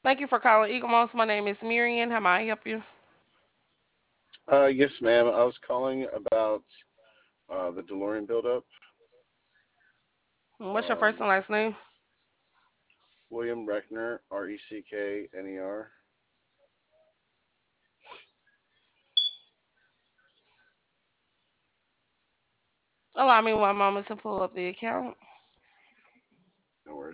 Thank you for calling Eagle Moss. My name is Miriam. How may I help you? Yes, ma'am. I was calling about the DeLorean buildup. What's your first Um, and last name? William Reckner, Reckner. Allow me one moment to pull up the account. No worries.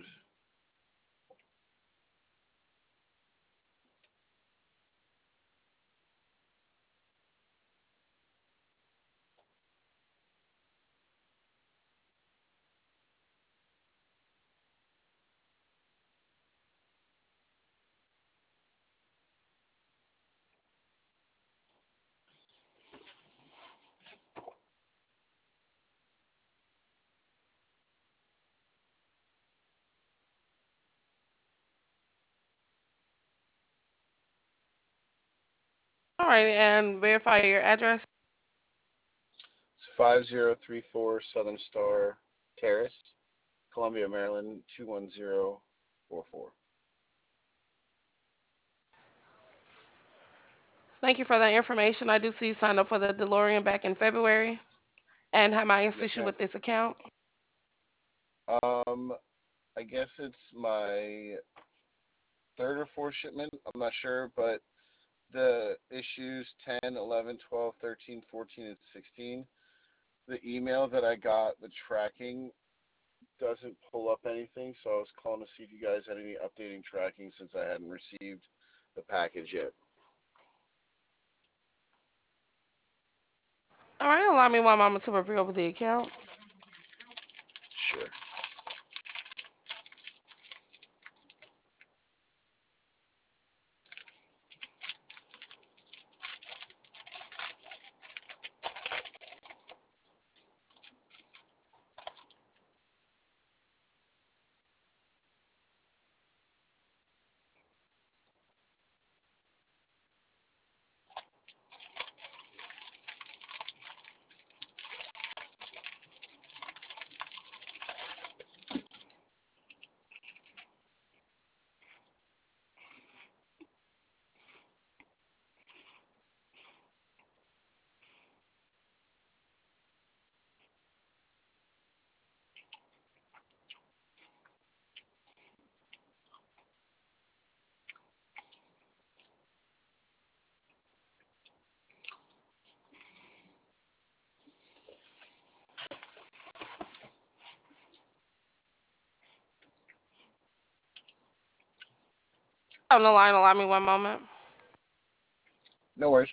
All right, and verify your address. It's 5034 Southern Star Terrace, Columbia, Maryland 21044. Thank you for that information. I do see you signed up for the DeLorean back in February. And how may I assist Yes, you ma'am. with this account? Um, I guess it's my third or fourth shipment. I'm not sure, but the issues 10, 11, 12, 13, 14, and 16, the email that I got, the tracking doesn't pull up anything, so I was calling to see if you guys had any updating tracking since I hadn't received the package yet. All right, allow me one moment to review over the account. Sure. On the line, allow me one moment. No worries.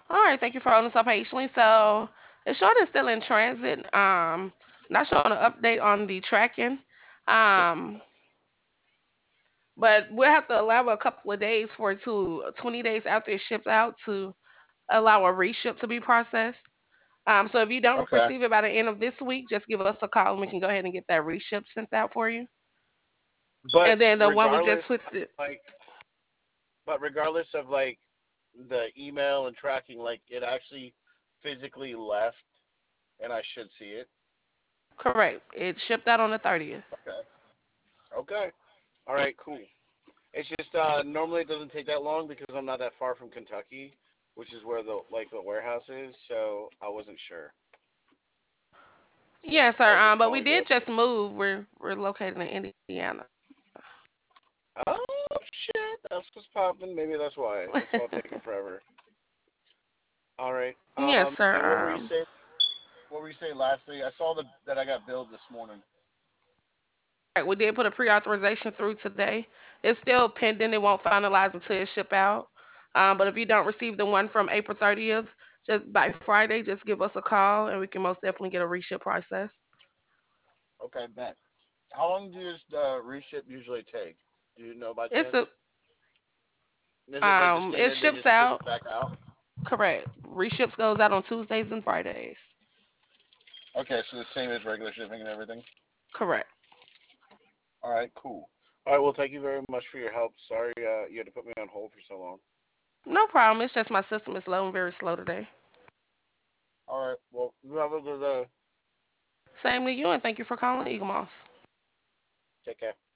All right, thank you for holding so patiently. So it's showing it's still in transit. Not showing an update on the tracking. Um, but we'll have to allow a couple of days for it to 20 days after it's shipped out to allow a reship to be processed. So if you don't Okay. receive it by the end of this week, just give us a call and we can go ahead and get that reship sent out for you. But And then the one we just regardless, put the like, but regardless of like the email and tracking, like it actually physically left, and I should see it. correct, it shipped out on the 30th. Okay. Okay. All right. Cool. It's just normally it doesn't take that long because I'm not that far from Kentucky, which is where the warehouse is. So I wasn't sure. So Yes, I sir. was just But we calling to did update. just move. We're located in Indiana. Oh shit, that's what's popping. Maybe that's why it's all taking forever. All right. Yes, sir. And what were you Um, saying? What were you saying lastly? I saw that I got billed this morning. right, we did put a pre-authorization through today. It's still pending. It won't finalize until it ship out. But if you don't receive the one from April 30th, just by Friday, just give us a call and we can most definitely get a reship process. Okay, bet. How long does reship usually take? Do you know by It's a chance? Is it like the same it day they ships just ship out. it back out? Correct. Reships goes out on Tuesdays and Fridays. Okay, so the same as regular shipping and everything. Correct. All right, cool. All right. Well, thank you very much for your help. Sorry, you had to put me on hold for so long. No problem. It's just my system is low and very slow today. All right. Well, you have a good Take Same to you, and thank you for calling Eagle Moss. care.